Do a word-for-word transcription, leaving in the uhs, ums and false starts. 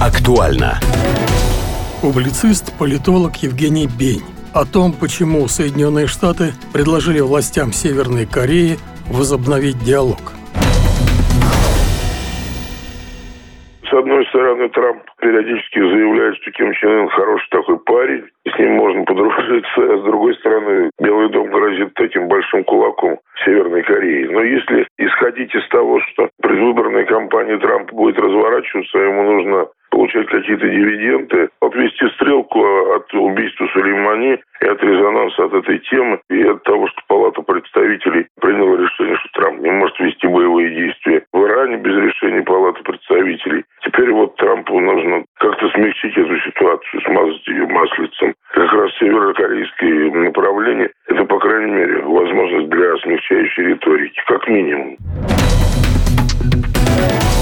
Актуально. Публицист, политолог Евгений Бень о том, почему Соединенные Штаты предложили властям Северной Кореи возобновить диалог. С одной стороны, Трамп периодически заявляет, что Ким Чен Ын хороший такой парень, и с ним можно подружиться, а с другой стороны, Белый дом грозит таким большим кулаком Северной Кореи. Но если исходить из того, что предвыборная кампания Трампа будет разворачиваться, ему нужно получать какие-то дивиденды, отвести стрелку от убийства Сулеймани и от резонанса от этой темы, и от того, что Палата представителей приняла решение, что Трамп не может вести боевые действия в Иране без решения Палаты представителей. Теперь вот Трампу нужно как-то смягчить эту ситуацию, смазать ее маслицем. Как раз северокорейское направление – это, по крайней мере, возможность для смягчающей риторики, как минимум.